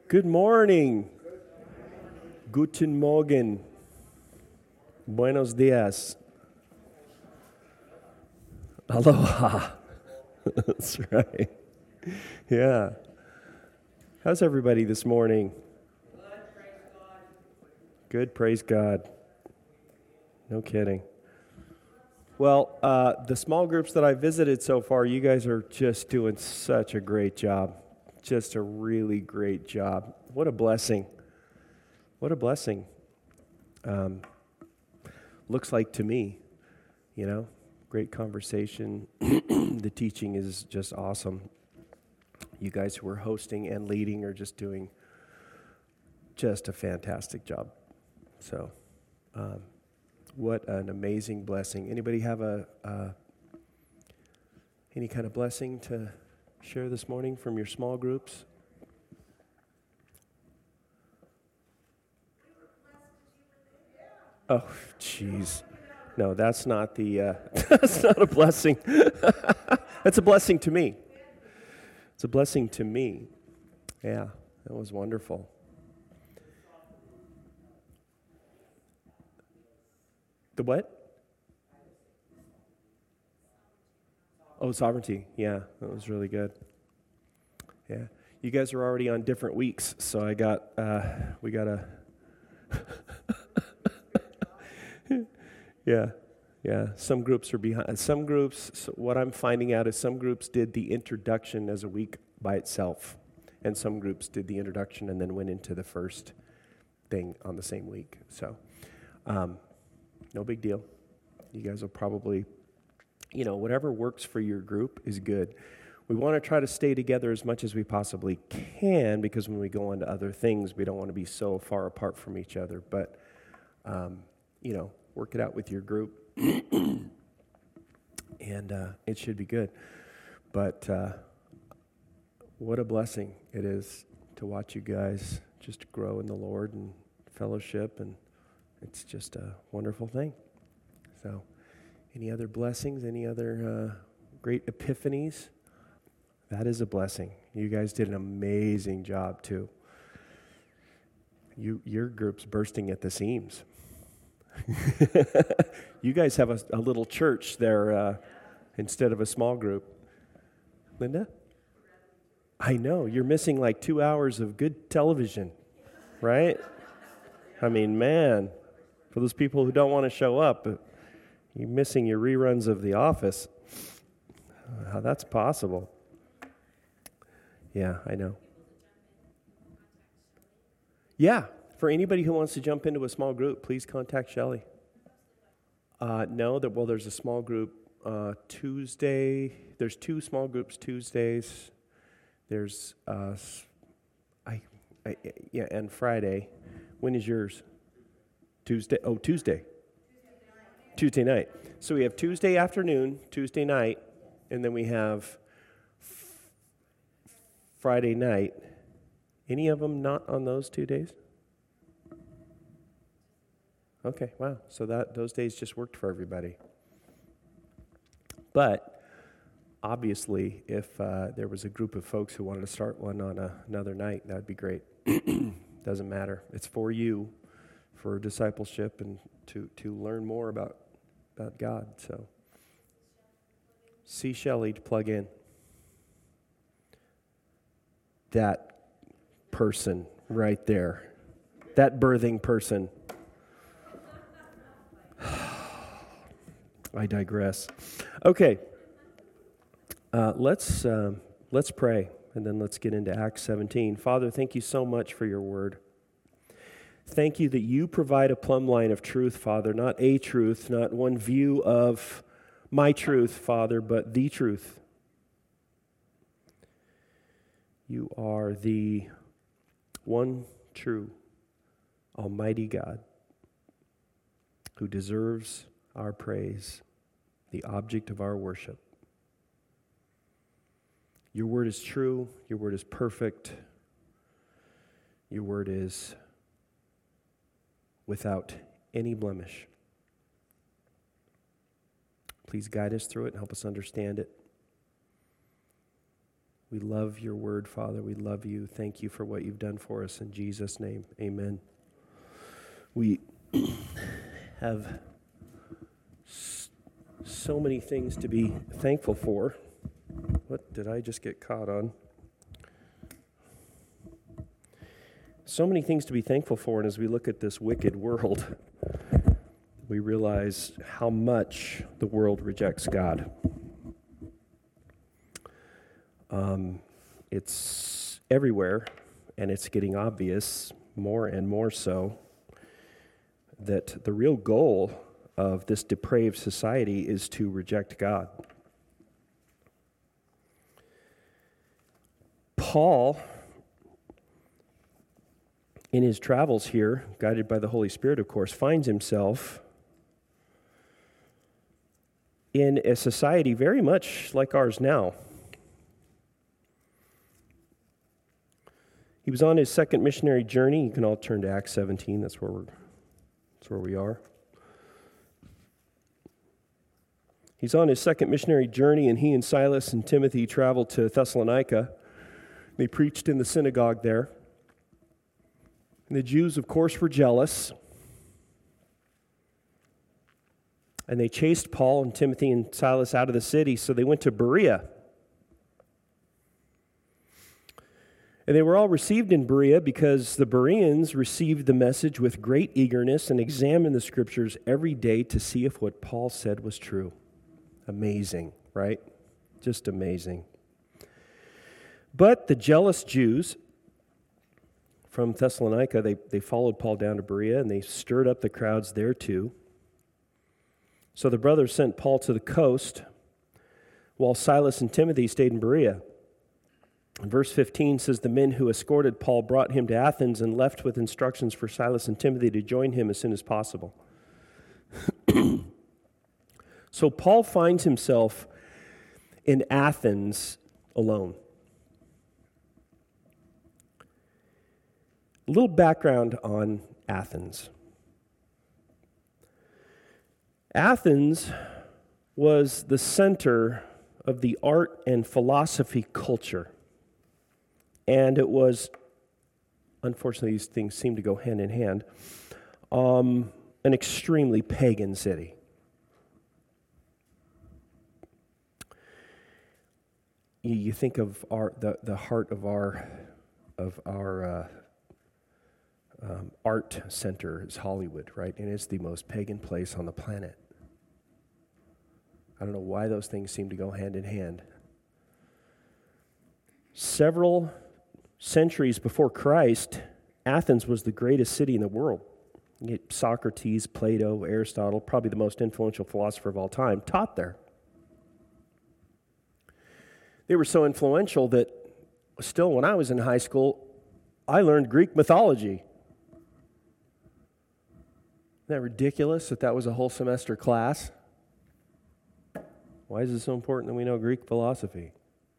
Good morning. Guten Morgen. Buenos dias. Aloha. That's right. Yeah. How's everybody this morning? Good, praise God. No kidding. Well, the small groups that I visited so far, you guys are just doing such a great job. Just a really great job. What a blessing. What a blessing. Looks like to me, great conversation. The teaching is just awesome. You guys who are hosting and leading are just doing just a fantastic job. So, what an amazing blessing. Anybody have any kind of blessing to share this morning from your small groups? Oh, jeez. No, that's not that's not a blessing. That's a blessing to me. It's a blessing to me. Yeah, that was wonderful. The what? Oh, sovereignty. Yeah, that was really good. Yeah. You guys are already on different weeks, so we got a Yeah. Some groups are behind. Some groups, so what I'm finding out is some groups did the introduction as a week by itself, and some groups did the introduction and then went into the first thing on the same week. So, no big deal. You guys will probably, whatever works for your group is good. We want to try to stay together as much as we possibly can, because when we go on to other things, we don't want to be so far apart from each other. But, work it out with your group, and it should be good. But what a blessing it is to watch you guys just grow in the Lord and fellowship, and it's just a wonderful thing. So, any other blessings, any other great epiphanies? That is a blessing. You guys did an amazing job, too. Your group's bursting at the seams. You guys have a little church there instead of a small group. Linda? I know. You're missing like 2 hours of good television, right? I mean, man, for those people who don't want to show up, you're missing your reruns of The Office. How that's possible. Yeah, I know. Yeah. For anybody who wants to jump into a small group, please contact Shelley. There's a small group Tuesday. There's 2 small groups Tuesdays. There's and Friday. When is yours? Tuesday. Oh, Tuesday. Tuesday night. So we have Tuesday afternoon, Tuesday night, and then we have Friday night. Any of them not on those 2 days? Okay, wow. So those days just worked for everybody. But obviously, if there was a group of folks who wanted to start one on another night, that'd be great. Doesn't matter. It's for you, for discipleship, and to learn more about God. So, see Shelley to plug in. That person right there. That birthing person. I digress. Okay, let's pray, and then let's get into Acts 17. Father, thank you so much for your word. Thank you that you provide a plumb line of truth, Father, not a truth, not one view of my truth, Father, but the truth. You are the one true, almighty God who deserves our praise, the object of our worship. Your word is true. Your word is perfect. Your word is without any blemish. Please guide us through it and help us understand it. We love your word, Father. We love you. Thank you for what you've done for us. In Jesus' name, amen. We have so many things to be thankful for. What did I just get caught on? So many things to be thankful for, and as we look at this wicked world, we realize how much the world rejects God. It's everywhere, and it's getting obvious more and more so that the real goal of this depraved society is to reject God. Paul, in his travels here, guided by the Holy Spirit, of course, finds himself in a society very much like ours now. He was on his second missionary journey. You can all turn to Acts 17. That's where we are. He's on his second missionary journey, and he and Silas and Timothy traveled to Thessalonica. They preached in the synagogue there. And the Jews, of course, were jealous. And they chased Paul and Timothy and Silas out of the city, so they went to Berea. And they were all received in Berea because the Bereans received the message with great eagerness and examined the Scriptures every day to see if what Paul said was true. Amazing, right? Just amazing. But the jealous Jews from Thessalonica, they followed Paul down to Berea, and they stirred up the crowds there too. So the brothers sent Paul to the coast, while Silas and Timothy stayed in Berea. Verse 15 says, the men who escorted Paul brought him to Athens and left with instructions for Silas and Timothy to join him as soon as possible. So Paul finds himself in Athens alone. A little background on Athens. Athens was the center of the art and philosophy culture. And it was, unfortunately, these things seem to go hand in hand, an extremely pagan city. You think of the heart of our art center is Hollywood, right? And it's the most pagan place on the planet. I don't know why those things seem to go hand in hand. Several centuries before Christ, Athens was the greatest city in the world. Socrates, Plato, Aristotle, probably the most influential philosopher of all time, taught there. They were so influential that still when I was in high school, I learned Greek mythology. Isn't that ridiculous that was a whole semester class? Why is it so important that we know Greek philosophy?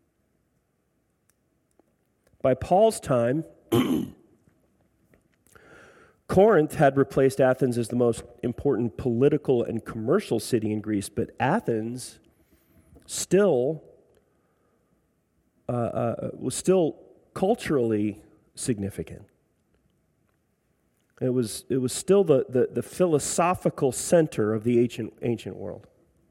By Paul's time, Corinth had replaced Athens as the most important political and commercial city in Greece, but Athens still was still culturally significant. It was still the philosophical center of the ancient world.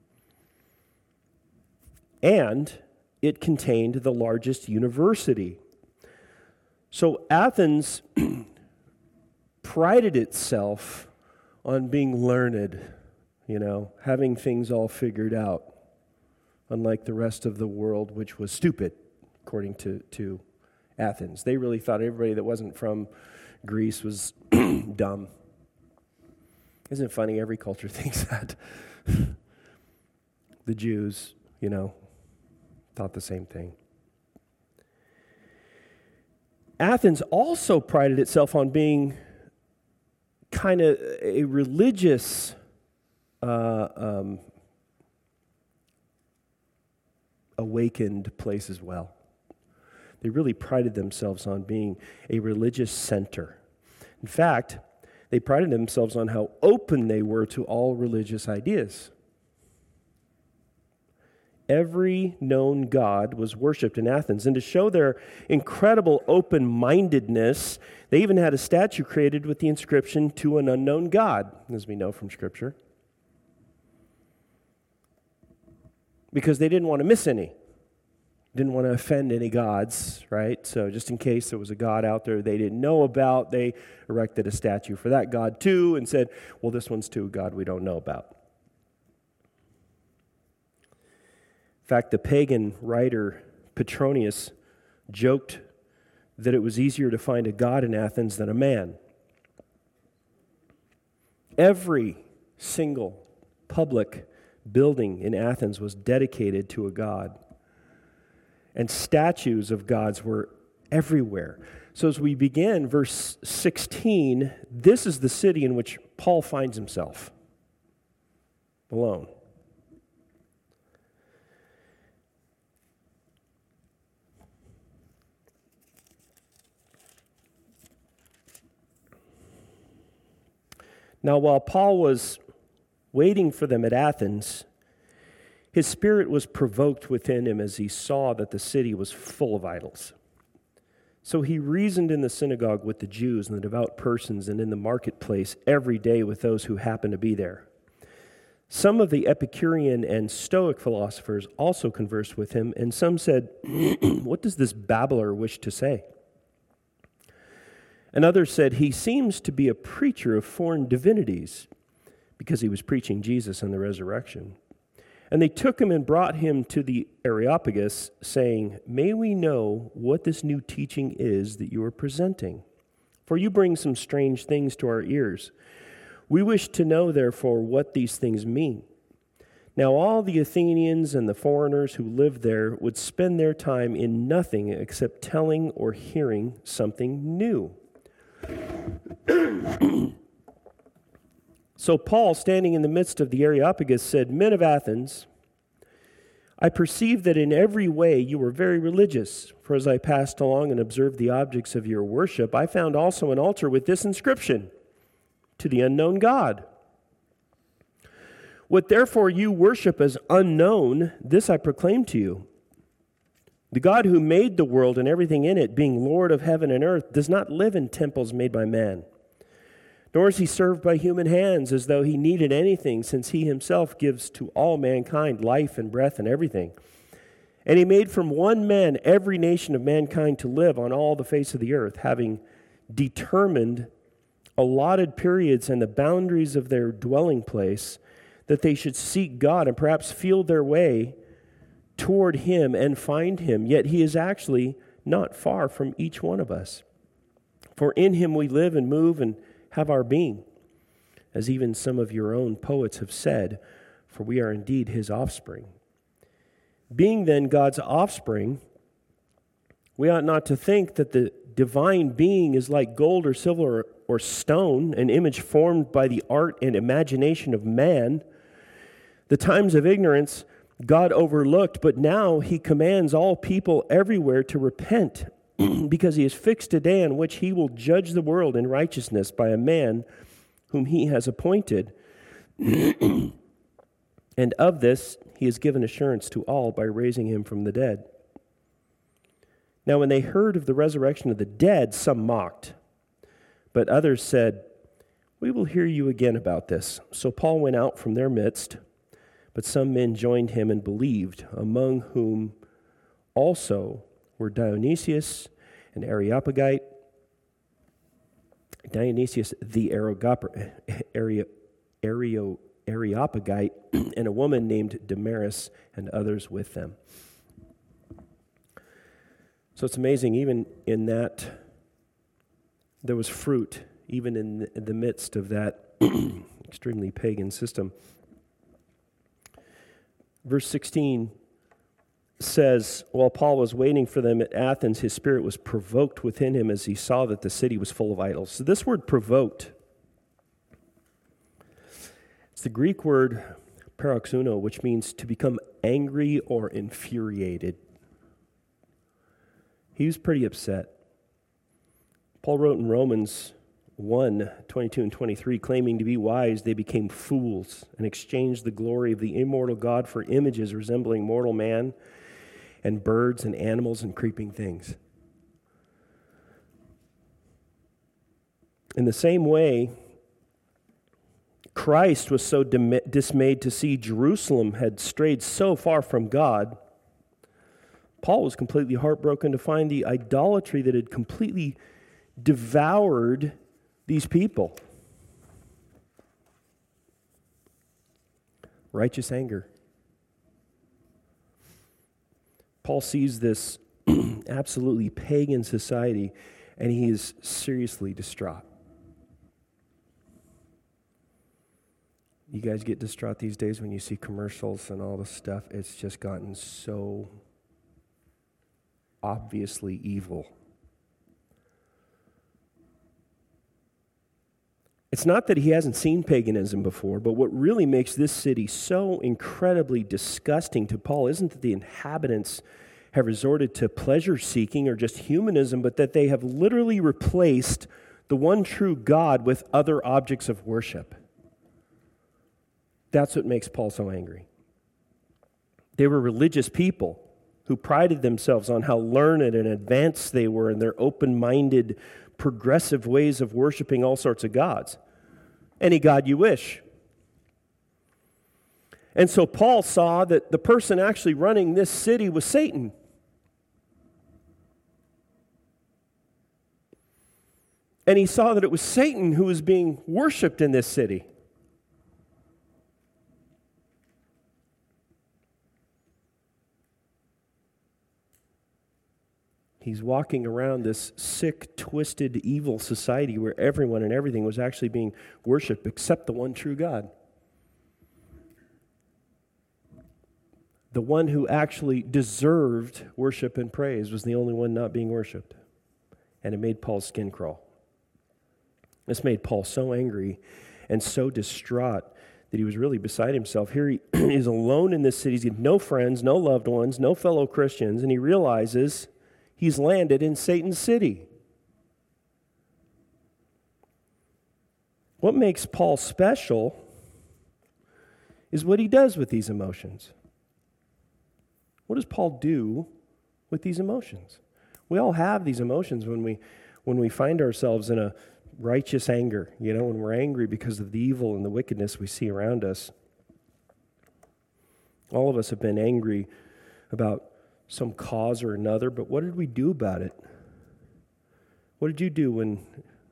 And it contained the largest university. So Athens prided itself on being learned, having things all figured out, unlike the rest of the world, which was stupid, according to Athens. They really thought everybody that wasn't from Greece was dumb. Isn't it funny? Every culture thinks that. The Jews, thought the same thing. Athens also prided itself on being kind of a religious awakened place as well. They really prided themselves on being a religious center. In fact, they prided themselves on how open they were to all religious ideas. every known god was worshipped in Athens. And to show their incredible open-mindedness, they even had a statue created with the inscription, "To an unknown God," as we know from Scripture. Because they didn't want to miss any. Didn't want to offend any gods, right? So just in case there was a god out there they didn't know about, they erected a statue for that god too and said, well, this one's to a god we don't know about. In fact, the pagan writer Petronius joked that it was easier to find a god in Athens than a man. Every single public building in Athens was dedicated to a god. And statues of gods were everywhere. So as we begin verse 16, this is the city in which Paul finds himself alone. Now, while Paul was waiting for them at Athens, his spirit was provoked within him as he saw that the city was full of idols. So he reasoned in the synagogue with the Jews and the devout persons and in the marketplace every day with those who happened to be there. Some of the Epicurean and Stoic philosophers also conversed with him, and some said, "What does this babbler wish to say?" And others said, "He seems to be a preacher of foreign divinities," because he was preaching Jesus and the resurrection. And they took him and brought him to the Areopagus, saying, "May we know what this new teaching is that you are presenting? For you bring some strange things to our ears. We wish to know, therefore, what these things mean." Now all the Athenians and the foreigners who lived there would spend their time in nothing except telling or hearing something new. So Paul, standing in the midst of the Areopagus, said, "Men of Athens, I perceive that in every way you are very religious. For as I passed along and observed the objects of your worship, I found also an altar with this inscription, 'To the unknown God.' What therefore you worship as unknown, this I proclaim to you. The God who made the world and everything in it, being Lord of heaven and earth, does not live in temples made by man. Nor is he served by human hands as though he needed anything, since he himself gives to all mankind life and breath and everything. And he made from one man every nation of mankind to live on all the face of the earth, having determined allotted periods and the boundaries of their dwelling place, that they should seek God and perhaps feel their way toward him and find him. Yet he is actually not far from each one of us. For in him we live and move and have our being, as even some of your own poets have said, for we are indeed his offspring. Being then God's offspring, we ought not to think that the divine being is like gold or silver or stone, an image formed by the art and imagination of man. The times of ignorance God overlooked, but now he commands all people everywhere to repent, because he has fixed a day on which he will judge the world in righteousness by a man whom he has appointed. And of this he has given assurance to all by raising him from the dead. Now when they heard of the resurrection of the dead, some mocked, but others said, "We will hear you again about this." So Paul went out from their midst, but some men joined him and believed, among whom also were Dionysius the Areopagite, and a woman named Damaris, and others with them. So it's amazing, even in that, there was fruit, even in the midst of that extremely pagan system. Verse 16 says, while Paul was waiting for them at Athens, his spirit was provoked within him as he saw that the city was full of idols. So this word provoked, it's the Greek word paroxuno, which means to become angry or infuriated. He was pretty upset. Paul wrote in Romans 1:22 and 23, claiming to be wise, they became fools and exchanged the glory of the immortal God for images resembling mortal man and birds and animals and creeping things. In the same way, Christ was so dismayed to see Jerusalem had strayed so far from God. Paul was completely heartbroken to find the idolatry that had completely devoured these people. Righteous anger. Paul sees this absolutely pagan society, and he is seriously distraught. You guys get distraught these days when you see commercials and all this stuff. It's just gotten so obviously evil. It's not that he hasn't seen paganism before, but what really makes this city so incredibly disgusting to Paul isn't that the inhabitants have resorted to pleasure-seeking or just humanism, but that they have literally replaced the one true God with other objects of worship. That's what makes Paul so angry. They were religious people who prided themselves on how learned and advanced they were in their open-minded, progressive ways of worshiping all sorts of gods. Any god you wish. And so Paul saw that the person actually running this city was Satan. And he saw that it was Satan who was being worshipped in this city. He's walking around this sick, twisted, evil society where everyone and everything was actually being worshipped except the one true God. The one who actually deserved worship and praise was the only one not being worshipped. And it made Paul's skin crawl. This made Paul so angry and so distraught that he was really beside himself. Here he is alone in this city. He's got no friends, no loved ones, no fellow Christians, and he realizes he's landed in Satan's city. What makes Paul special is what he does with these emotions. What does Paul do with these emotions? We all have these emotions when we find ourselves in a righteous anger, when we're angry because of the evil and the wickedness we see around us. All of us have been angry about some cause or another, but what did we do about it? What did you do when,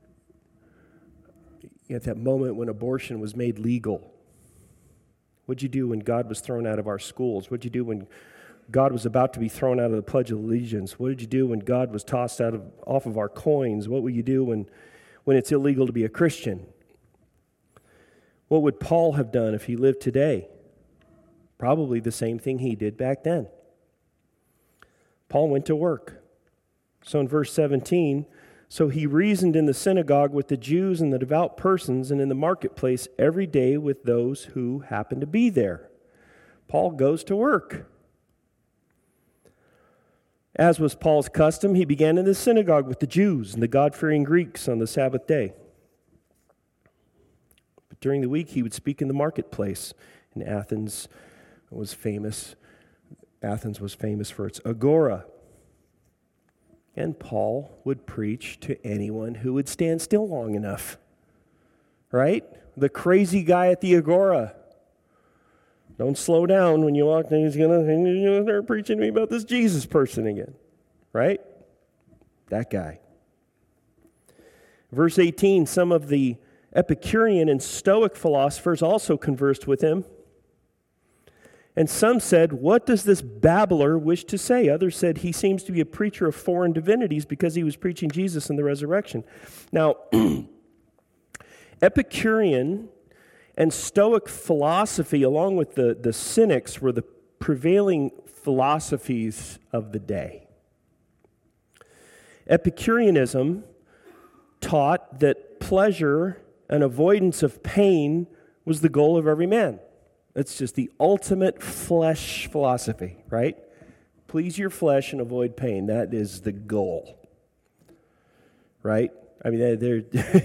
at that moment when abortion was made legal? What did you do when God was thrown out of our schools? What did you do when God was about to be thrown out of the Pledge of Allegiance? What did you do when God was tossed off of our coins? What will you do when it's illegal to be a Christian? What would Paul have done if he lived today? Probably the same thing he did back then. Paul went to work. So in verse 17, so he reasoned in the synagogue with the Jews and the devout persons and in the marketplace every day with those who happened to be there. Paul goes to work. As was Paul's custom, he began in the synagogue with the Jews and the God-fearing Greeks on the Sabbath day. But during the week, he would speak in the marketplace. In Athens was famous for its agora. And Paul would preach to anyone who would stand still long enough. Right? The crazy guy at the agora. Don't slow down when you walk in. He's going to start preaching to me about this Jesus person again. Right? That guy. Verse 18, some of the Epicurean and Stoic philosophers also conversed with him. And some said, what does this babbler wish to say? Others said, he seems to be a preacher of foreign divinities because he was preaching Jesus and the resurrection. Now, Epicurean and Stoic philosophy, along with the Cynics, were the prevailing philosophies of the day. Epicureanism taught that pleasure and avoidance of pain was the goal of every man. It's just the ultimate flesh philosophy, right? Please your flesh and avoid pain. That is the goal, right? I mean, they're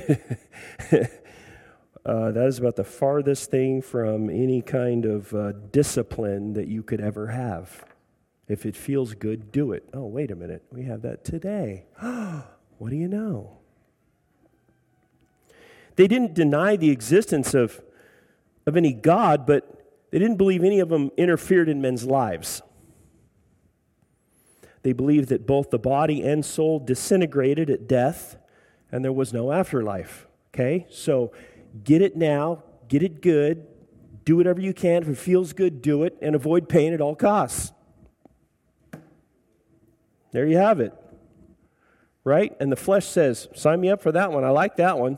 that is about the farthest thing from any kind of discipline that you could ever have. If it feels good, do it. Oh, wait a minute. We have that today. What do you know? They didn't deny the existence of any God, but they didn't believe any of them interfered in men's lives. They believed that both the body and soul disintegrated at death, and there was no afterlife. Okay? So get it now, get it good, do whatever you can. If it feels good, do it, and avoid pain at all costs. There you have it. Right? And the flesh says, sign me up for that one. I like that one.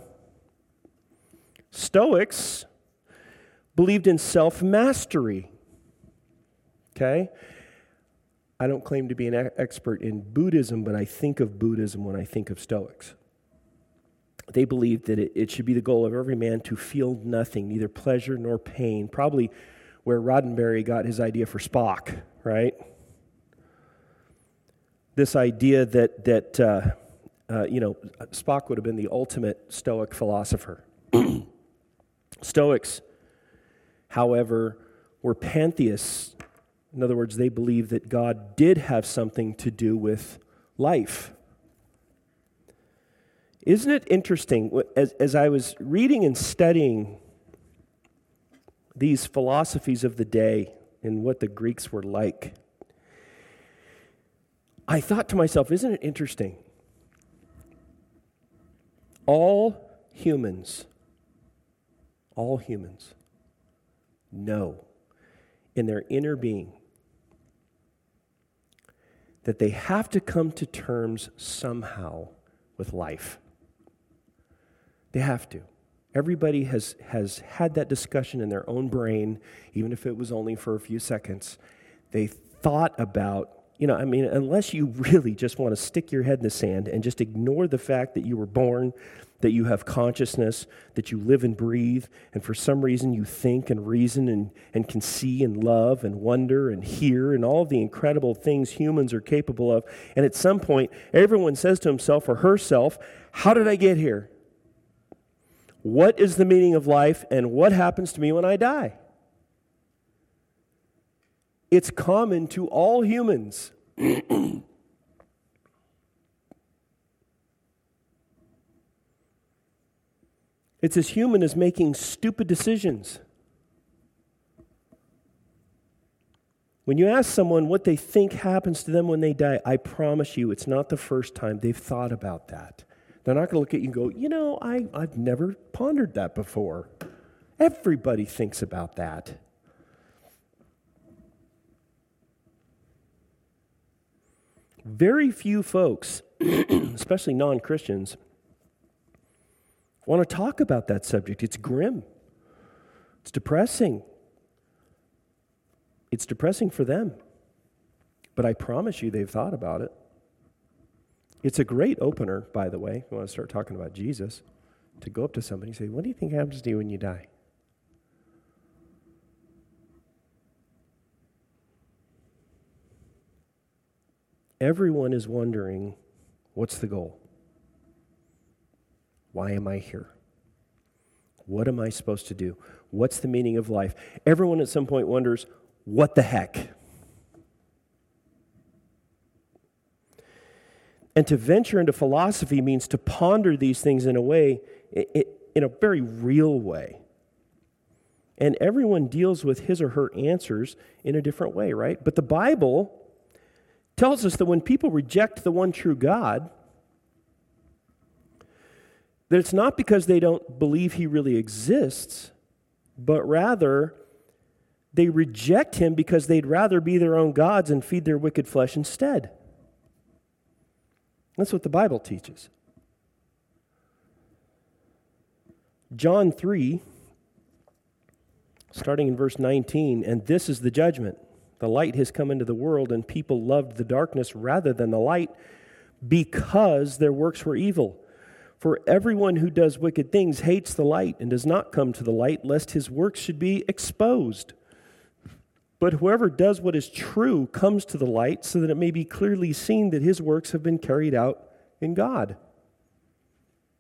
Stoics believed in self-mastery. Okay? I don't claim to be an expert in Buddhism, but I think of Buddhism when I think of Stoics. They believed that it should be the goal of every man to feel nothing, neither pleasure nor pain. Probably where Roddenberry got his idea for Spock, right? This idea that Spock would have been the ultimate Stoic philosopher. Stoics, however, were pantheists. In other words, they believed that God did have something to do with life. Isn't it interesting, as I was reading and studying these philosophies of the day and what the Greeks were like, I thought to myself, isn't it interesting? All humans know in their inner being that they have to come to terms somehow with life. They have to. Everybody has had that discussion in their own brain, even if it was only for a few seconds. They thought about, unless you really just want to stick your head in the sand and just ignore the fact that you were born, that you have consciousness, that you live and breathe, and for some reason you think and reason and can see and love and wonder and hear and all of the incredible things humans are capable of. And at some point, everyone says to himself or herself, how did I get here? What is the meaning of life, and what happens to me when I die? It's common to all humans. It's as human as making stupid decisions. When you ask someone what they think happens to them when they die, I promise you it's not the first time they've thought about that. They're not going to look at you and go, I've never pondered that before. Everybody thinks about that. Very few folks, especially non-Christians, want to talk about that subject. It's grim. It's depressing. It's depressing for them. But I promise you they've thought about it. It's a great opener, by the way, if you want to start talking about Jesus, to go up to somebody and say, what do you think happens to you when you die? Everyone is wondering, what's the goal? Why am I here? What am I supposed to do? What's the meaning of life? Everyone at some point wonders, what the heck? And to venture into philosophy means to ponder these things in a way, in a very real way. And everyone deals with his or her answers in a different way, right? But the Bible tells us that when people reject the one true God, that it's not because they don't believe he really exists, but rather they reject him because they'd rather be their own gods and feed their wicked flesh instead. That's what the Bible teaches. John 3, starting in verse 19, and this is the judgment. The light has come into the world, and people loved the darkness rather than the light because their works were evil. For everyone who does wicked things hates the light and does not come to the light, lest his works should be exposed. But whoever does what is true comes to the light, so that it may be clearly seen that his works have been carried out in God.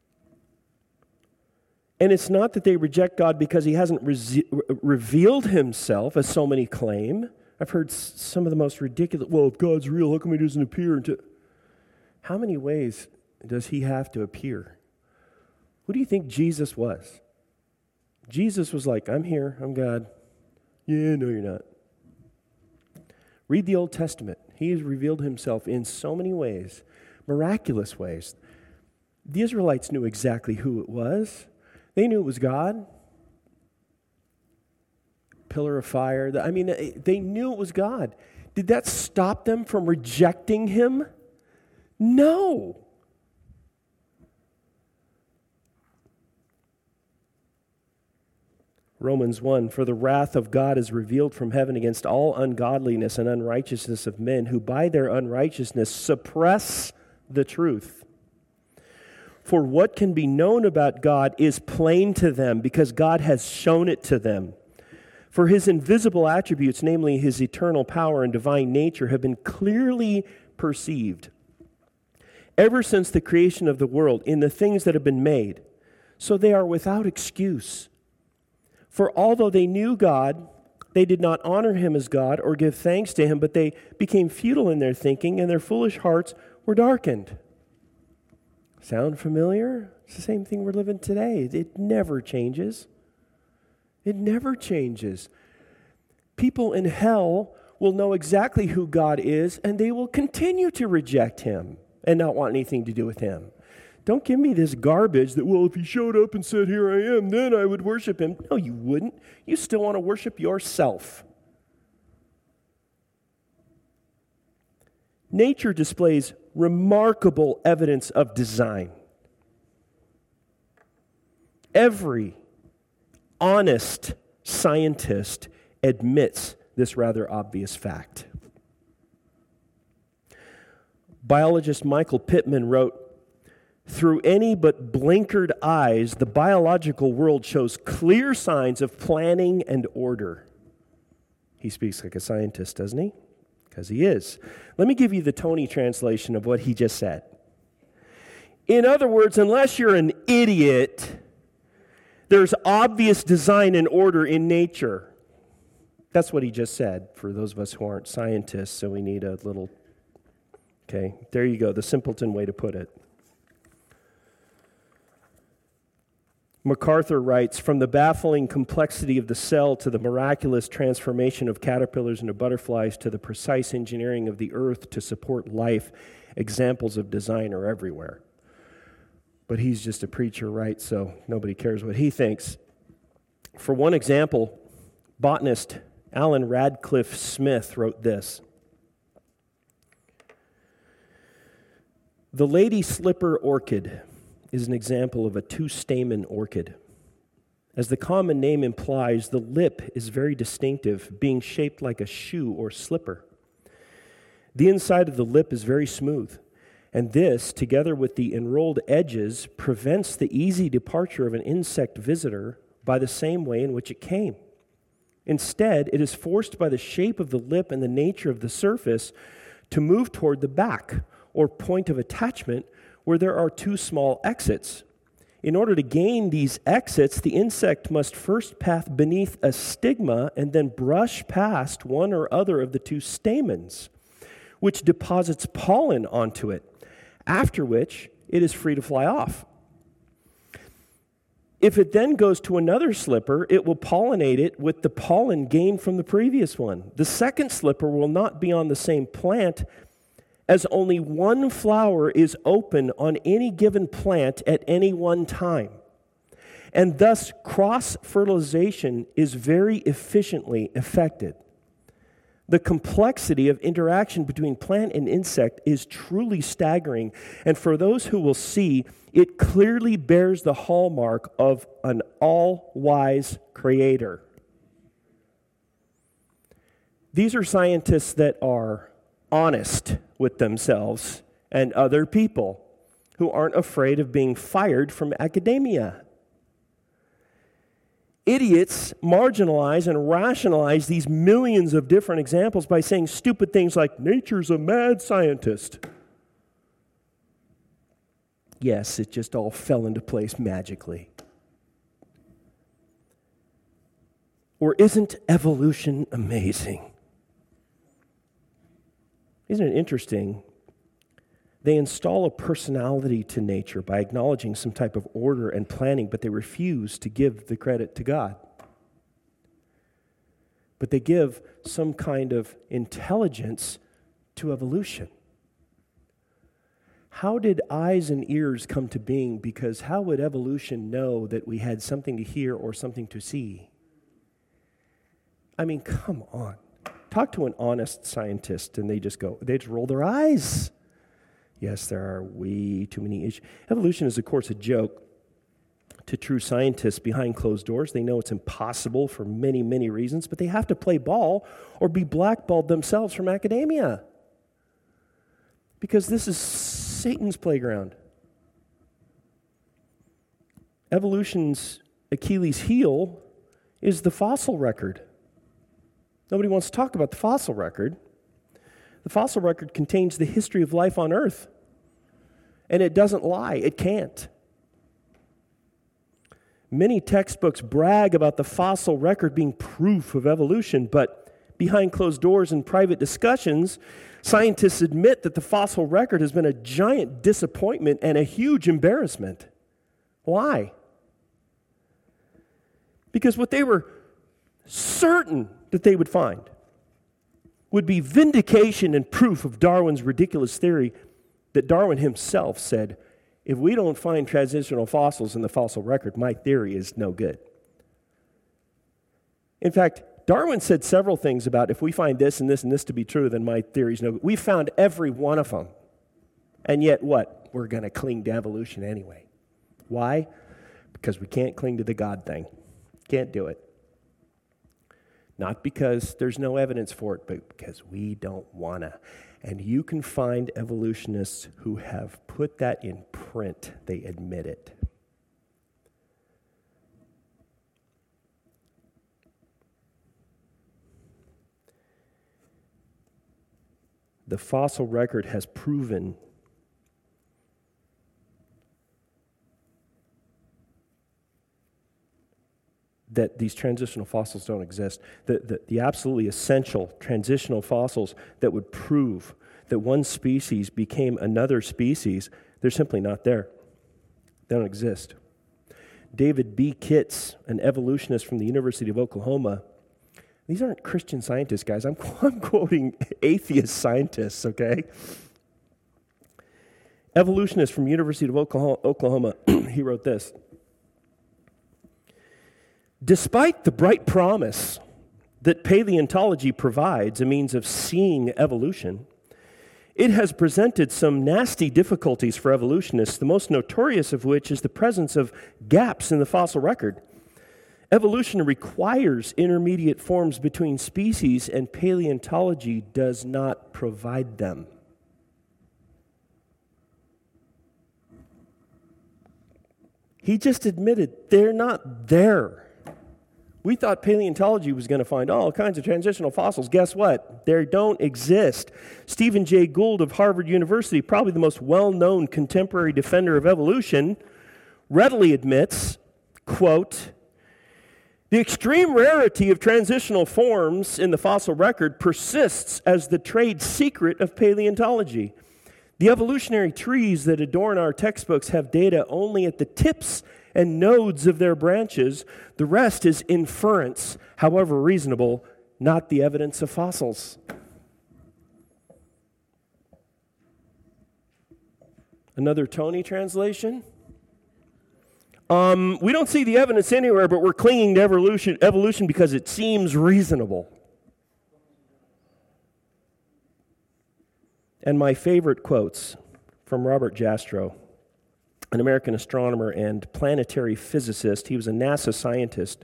And it's not that they reject God because he hasn't revealed himself, as so many claim. I've heard some of the most ridiculous, well, if God's real, how come he doesn't appear? How many ways does he have to appear? Who do you think Jesus was? Jesus was like, I'm here, I'm God. Yeah, no, you're not. Read the Old Testament. He has revealed himself in so many ways, miraculous ways. The Israelites knew exactly who it was. They knew it was God. Pillar of fire. They knew it was God. Did that stop them from rejecting him? No. Romans 1, for the wrath of God is revealed from heaven against all ungodliness and unrighteousness of men who by their unrighteousness suppress the truth. For what can be known about God is plain to them because God has shown it to them. For his invisible attributes, namely his eternal power and divine nature, have been clearly perceived ever since the creation of the world in the things that have been made. So they are without excuse. For although they knew God, they did not honor him as God or give thanks to him, but they became futile in their thinking, and their foolish hearts were darkened. Sound familiar? It's the same thing we're living today. It never changes. It never changes. People in hell will know exactly who God is, and they will continue to reject him and not want anything to do with him. Don't give me this garbage that, well, if he showed up and said, here I am, then I would worship him. No, you wouldn't. You still want to worship yourself. Nature displays remarkable evidence of design. Every honest scientist admits this rather obvious fact. Biologist Michael Pittman wrote, through any but blinkered eyes, the biological world shows clear signs of planning and order. He speaks like a scientist, doesn't he? Because he is. Let me give you the Tony translation of what he just said. In other words, unless you're an idiot, there's obvious design and order in nature. That's what he just said for those of us who aren't scientists, so we need a little... Okay, there you go, the simpleton way to put it. MacArthur writes, from the baffling complexity of the cell to the miraculous transformation of caterpillars into butterflies to the precise engineering of the earth to support life, examples of design are everywhere. But he's just a preacher, right? So nobody cares what he thinks. For one example, botanist Alan Radcliffe Smith wrote this. The lady slipper orchid is an example of a two-stamen orchid. As the common name implies, the lip is very distinctive, being shaped like a shoe or slipper. The inside of the lip is very smooth, and this, together with the enrolled edges, prevents the easy departure of an insect visitor by the same way in which it came. Instead, it is forced by the shape of the lip and the nature of the surface to move toward the back, or point of attachment, where there are two small exits. In order to gain these exits, the insect must first pass beneath a stigma and then brush past one or other of the two stamens, which deposits pollen onto it, after which it is free to fly off. If it then goes to another slipper, it will pollinate it with the pollen gained from the previous one. The second slipper will not be on the same plant, as only one flower is open on any given plant at any one time. And thus, cross-fertilization is very efficiently effected. The complexity of interaction between plant and insect is truly staggering, and for those who will see, it clearly bears the hallmark of an all-wise creator. These are scientists that are honest with themselves and other people who aren't afraid of being fired from academia. Idiots marginalize and rationalize these millions of different examples by saying stupid things like, nature's a mad scientist. Yes, it just all fell into place magically. Or isn't evolution amazing? Isn't it interesting? They install a personality to nature by acknowledging some type of order and planning, but they refuse to give the credit to God. But they give some kind of intelligence to evolution. How did eyes and ears come to being? Because how would evolution know that we had something to hear or something to see? I mean, come on. Talk to an honest scientist and they just roll their eyes. Yes, there are way too many issues. Evolution is, of course, a joke to true scientists behind closed doors. They know it's impossible for many, many reasons, but they have to play ball or be blackballed themselves from academia. Because this is Satan's playground. Evolution's Achilles' heel is the fossil record. Nobody wants to talk about the fossil record. The fossil record contains the history of life on Earth. And it doesn't lie. It can't. Many textbooks brag about the fossil record being proof of evolution, but behind closed doors in private discussions, scientists admit that the fossil record has been a giant disappointment and a huge embarrassment. Why? Because what they were certain that they would find would be vindication and proof of Darwin's ridiculous theory that Darwin himself said, if we don't find transitional fossils in the fossil record, my theory is no good. In fact, Darwin said several things about if we find this and this and this to be true, then my theory is no good. We found every one of them. And yet what? We're going to cling to evolution anyway. Why? Because we can't cling to the God thing. Can't do it. Not because there's no evidence for it, but because we don't want to. And you can find evolutionists who have put that in print. They admit it. The fossil record has proven that these transitional fossils don't exist. The absolutely essential transitional fossils that would prove that one species became another species, they're simply not there. They don't exist. David B. Kitts, an evolutionist from the University of Oklahoma, these aren't Christian scientists, guys. I'm quoting atheist scientists, okay? Evolutionist from University of Oklahoma, he wrote this. Despite the bright promise that paleontology provides a means of seeing evolution, it has presented some nasty difficulties for evolutionists, the most notorious of which is the presence of gaps in the fossil record. Evolution requires intermediate forms between species, and paleontology does not provide them. He just admitted they're not there. We thought paleontology was going to find all kinds of transitional fossils. Guess what? They don't exist. Stephen Jay Gould of Harvard University, probably the most well-known contemporary defender of evolution, readily admits, quote, the extreme rarity of transitional forms in the fossil record persists as the trade secret of paleontology. The evolutionary trees that adorn our textbooks have data only at the tips and nodes of their branches. The rest is inference, however reasonable, not the evidence of fossils. Another Tony translation. We don't see the evidence anywhere, but we're clinging to evolution because it seems reasonable. And my favorite quotes from Robert Jastrow, an American astronomer and planetary physicist. He was a NASA scientist.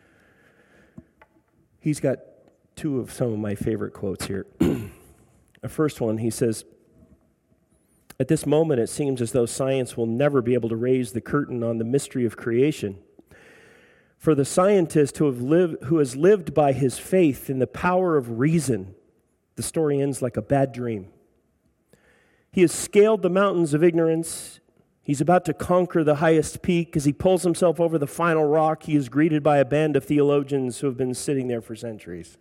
He's got two of some of my favorite quotes here. The first one, he says, at this moment, it seems as though science will never be able to raise the curtain on the mystery of creation. For the scientist who has lived by his faith in the power of reason, the story ends like a bad dream. He has scaled the mountains of ignorance. He's about to conquer the highest peak. As he pulls himself over the final rock, he is greeted by a band of theologians who have been sitting there for centuries.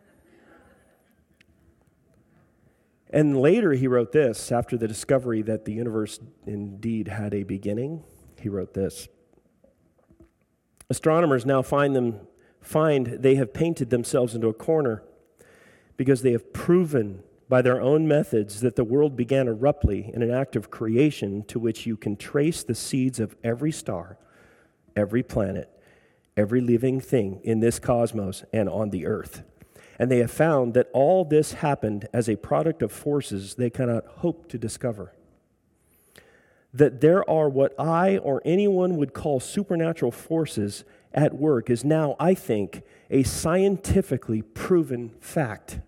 And later he wrote this, after the discovery that the universe indeed had a beginning, he wrote this. Astronomers now find they have painted themselves into a corner because they have proven by their own methods that the world began abruptly in an act of creation to which you can trace the seeds of every star, every planet, every living thing in this cosmos and on the earth. And they have found that all this happened as a product of forces they cannot hope to discover. That there are what I or anyone would call supernatural forces at work is now, I think, a scientifically proven fact.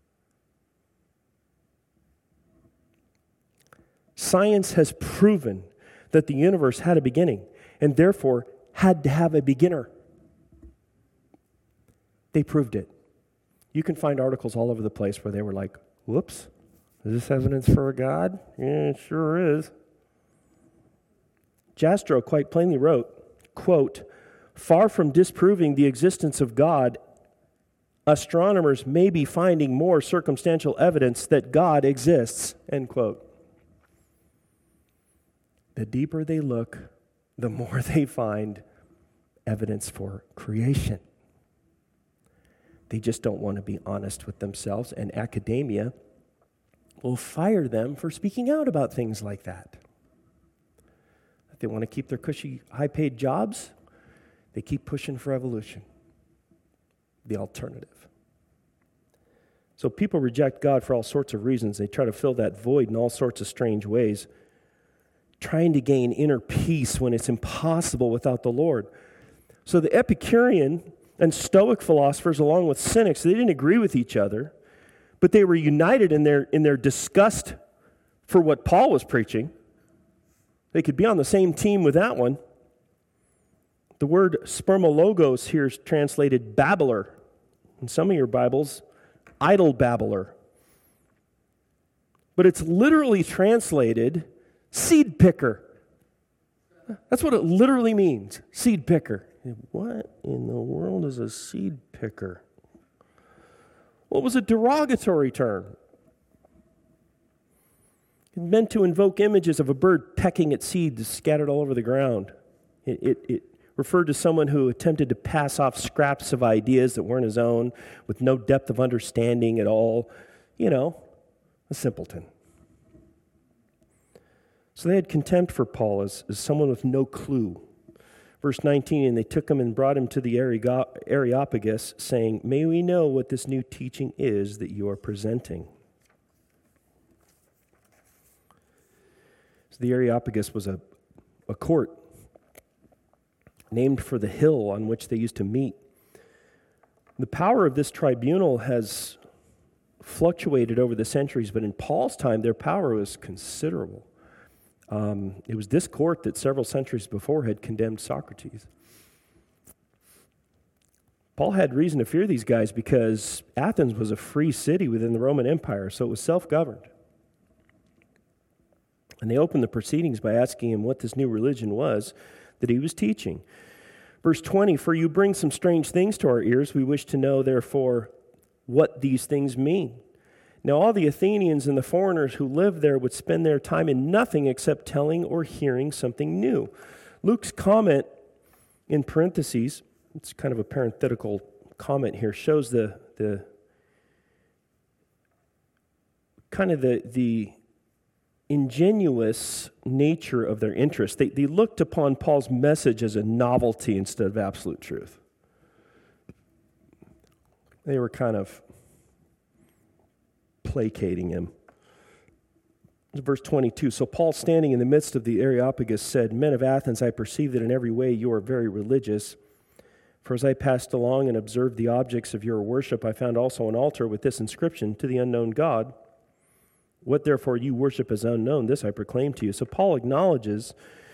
Science has proven that the universe had a beginning and therefore had to have a beginner. They proved it. You can find articles all over the place where they were like, whoops, is this evidence for a God? Yeah, it sure is. Jastrow quite plainly wrote, quote, far from disproving the existence of God, astronomers may be finding more circumstantial evidence that God exists, end quote. The deeper they look, the more they find evidence for creation. They just don't want to be honest with themselves, and academia will fire them for speaking out about things like that. If they want to keep their cushy, high-paid jobs, they keep pushing for evolution, the alternative. So people reject God for all sorts of reasons. They try to fill that void in all sorts of strange ways, trying to gain inner peace when it's impossible without the Lord. So the Epicurean and Stoic philosophers, along with Cynics, they didn't agree with each other, but they were united in their disgust for what Paul was preaching. They could be on the same team with that one. The word spermologos here is translated babbler. In some of your Bibles, idle babbler. But it's literally translated seed picker. That's what it literally means, seed picker. What in the world is a seed picker? Well, it was a derogatory term. It meant to invoke images of a bird pecking at seeds scattered all over the ground. It referred to someone who attempted to pass off scraps of ideas that weren't his own with no depth of understanding at all. You know, a simpleton. So they had contempt for Paul as someone with no clue. Verse 19, and they took him and brought him to the Areopagus, saying, may we know what this new teaching is that you are presenting. So the Areopagus was a court named for the hill on which they used to meet. The power of this tribunal has fluctuated over the centuries, but in Paul's time, their power was considerable. It was this court that several centuries before had condemned Socrates. Paul had reason to fear these guys because Athens was a free city within the Roman Empire, so it was self-governed. And they opened the proceedings by asking him what this new religion was that he was teaching. Verse 20, for you bring some strange things to our ears. We wish to know, therefore, what these things mean. Now all the Athenians and the foreigners who lived there would spend their time in nothing except telling or hearing something new. Luke's comment in parentheses, it's kind of a parenthetical comment here, shows the ingenuous nature of their interest. They looked upon Paul's message as a novelty instead of absolute truth. They were kind of placating him. Verse 22, so Paul, standing in the midst of the Areopagus, said, men of Athens, I perceive that in every way you are very religious. For as I passed along and observed the objects of your worship, I found also an altar with this inscription, to the unknown God. What therefore you worship as unknown, this I proclaim to you. So Paul acknowledges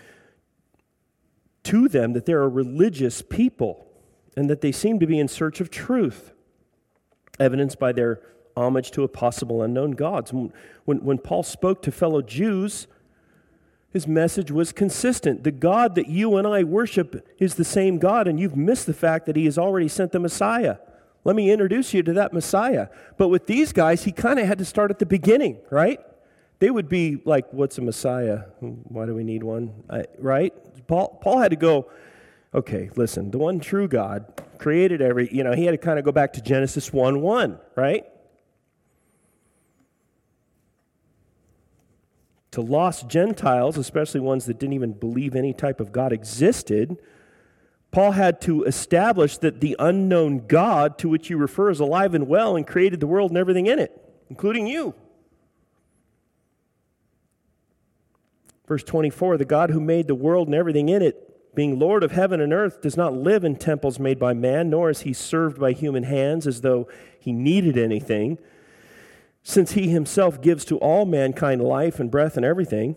to them that they're a religious people and that they seem to be in search of truth, evidenced by their homage to a possible unknown gods. When Paul spoke to fellow Jews, His message was consistent. The God that you and I worship is the same God, and you've missed the fact that He has already sent the Messiah. Let me introduce you to that Messiah. But with these guys, He kind of had to start at the beginning, right? They would be like, what's a Messiah? Why do we need one? Right? Paul had to go, okay, listen, the one true God created he had to kind of go back to Genesis 1:1, right? To lost Gentiles, especially ones that didn't even believe any type of God existed, Paul had to establish that the unknown God to which you refer is alive and well and created the world and everything in it, including you. Verse 24, the God who made the world and everything in it, being Lord of heaven and earth, does not live in temples made by man, nor is He served by human hands as though He needed anything, since He Himself gives to all mankind life and breath and everything.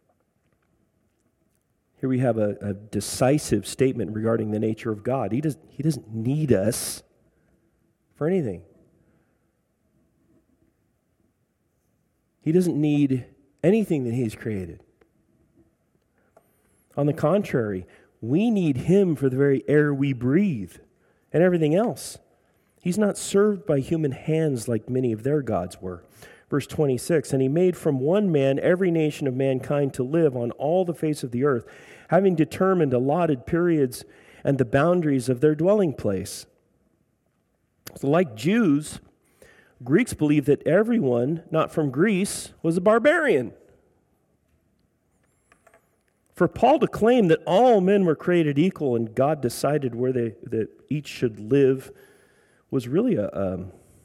Here we have a decisive statement regarding the nature of God. He doesn't need us for anything. He doesn't need anything that He's created. On the contrary, we need Him for the very air we breathe and everything else. He's not served by human hands like many of their gods were. Verse 26, and He made from one man every nation of mankind to live on all the face of the earth, having determined allotted periods and the boundaries of their dwelling place. So like Jews, Greeks believed that everyone not from Greece was a barbarian. For Paul to claim that all men were created equal and God decided where that each should live was really a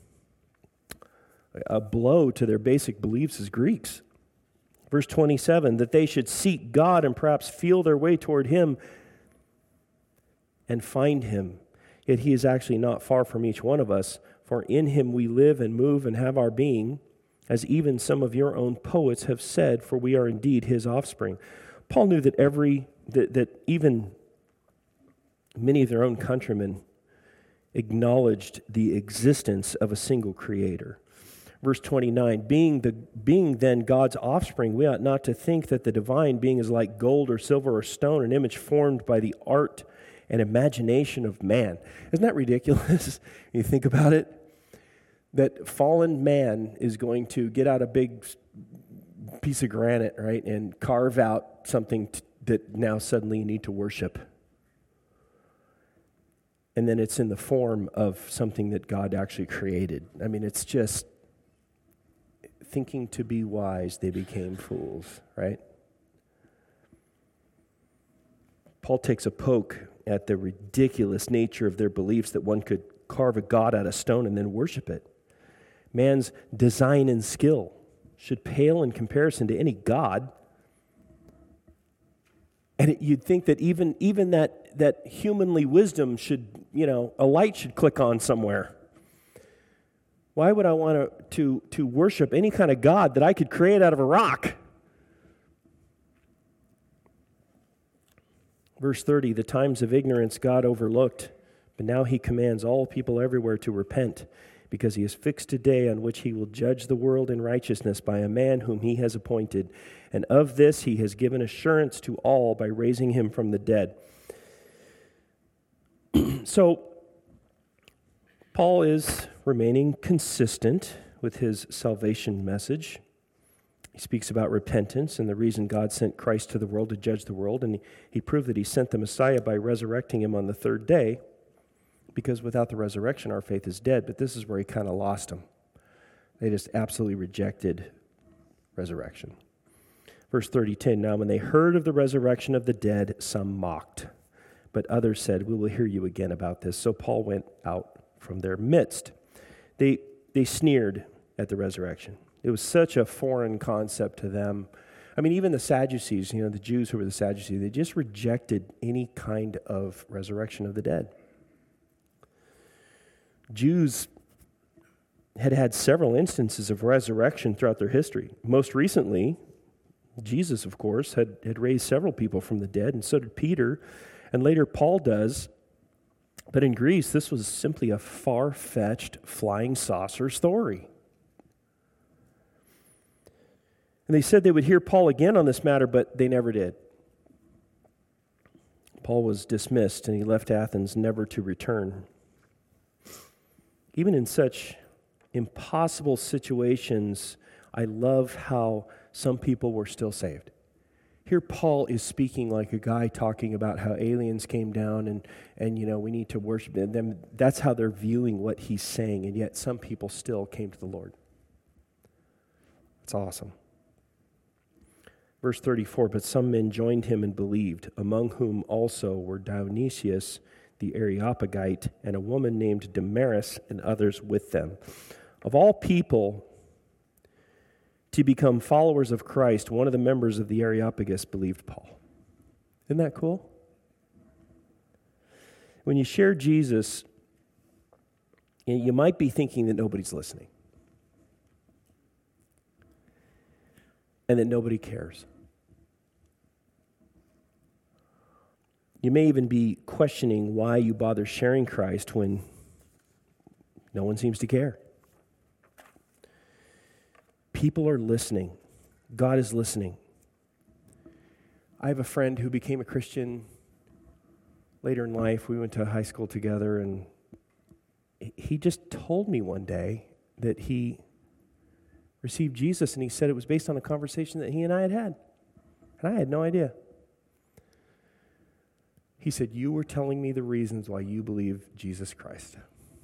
blow to their basic beliefs as Greeks. Verse 27, that they should seek God and perhaps feel their way toward Him and find Him. Yet He is actually not far from each one of us, for in Him we live and move and have our being, as even some of your own poets have said, for we are indeed His offspring. Paul knew that even many of their own countrymen acknowledged the existence of a single creator. Verse 29, being then God's offspring, we ought not to think that the divine being is like gold or silver or stone, an image formed by the art and imagination of man. Isn't that ridiculous? You think about it? That fallen man is going to get out a big piece of granite, right, and carve out something that now suddenly you need to worship. And then it's in the form of something that God actually created. I mean, it's just thinking to be wise, they became fools, right? Paul takes a poke at the ridiculous nature of their beliefs that one could carve a god out of stone and then worship it. Man's design and skill should pale in comparison to any god. And you'd think that even that humanly wisdom should, a light should click on somewhere. Why would I want to worship any kind of god that I could create out of a rock? Verse 30, the times of ignorance God overlooked, but now He commands all people everywhere to repent, because He has fixed a day on which He will judge the world in righteousness by a man whom He has appointed. And of this He has given assurance to all by raising Him from the dead. So, Paul is remaining consistent with his salvation message. He speaks about repentance and the reason God sent Christ to the world to judge the world, and he proved that He sent the Messiah by resurrecting Him on the third day, because without the resurrection, our faith is dead. But this is where he kind of lost them. They just absolutely rejected resurrection. Verse 30:10, now when they heard of the resurrection of the dead, some mocked, but others said, we will hear you again about this. So Paul went out from their midst. They sneered at the resurrection. It was such a foreign concept to them. I mean, even the Sadducees, the Jews who were the Sadducees, they just rejected any kind of resurrection of the dead. Jews had several instances of resurrection throughout their history. Most recently, Jesus, of course, had raised several people from the dead, and so did Peter, and later Paul does. But in Greece, this was simply a far-fetched flying saucer story. And they said they would hear Paul again on this matter, but they never did. Paul was dismissed, and he left Athens never to return. Even in such impossible situations, I love how some people were still saved. Here Paul is speaking like a guy talking about how aliens came down and we need to worship them. That's how they're viewing what he's saying, and yet some people still came to the Lord. It's awesome. Verse 34, but some men joined him and believed, among whom also were Dionysius the Areopagite and a woman named Damaris and others with them. Of all people to become followers of Christ, one of the members of the Areopagus believed Paul. Isn't that cool? When you share Jesus, you might be thinking that nobody's listening and that nobody cares. You may even be questioning why you bother sharing Christ when no one seems to care. People are listening. God is listening. I have a friend who became a Christian later in life. We went to high school together, and he just told me one day that he received Jesus, and he said it was based on a conversation that he and I had had. And I had no idea. He said, you were telling me the reasons why you believe Jesus Christ.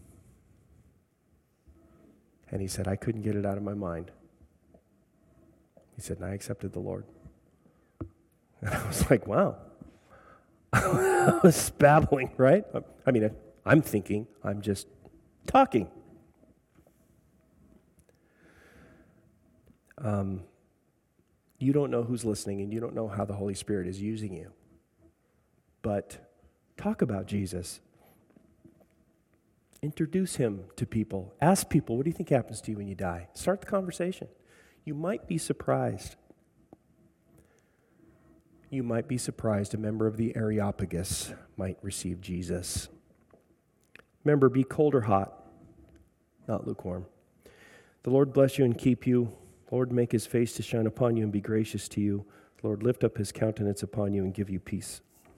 And he said, I couldn't get it out of my mind. He said, and I accepted the Lord. And I was like, wow. I was babbling, right? I mean, I'm thinking, I'm just talking. You don't know who's listening, and you don't know how the Holy Spirit is using you. But talk about Jesus. Introduce him to people. Ask people, what do you think happens to you when you die? Start the conversation. You might be surprised. You might be surprised a member of the Areopagus might receive Jesus. Remember, be cold or hot, not lukewarm. The Lord bless you and keep you. The Lord make his face to shine upon you and be gracious to you. The Lord lift up his countenance upon you and give you peace.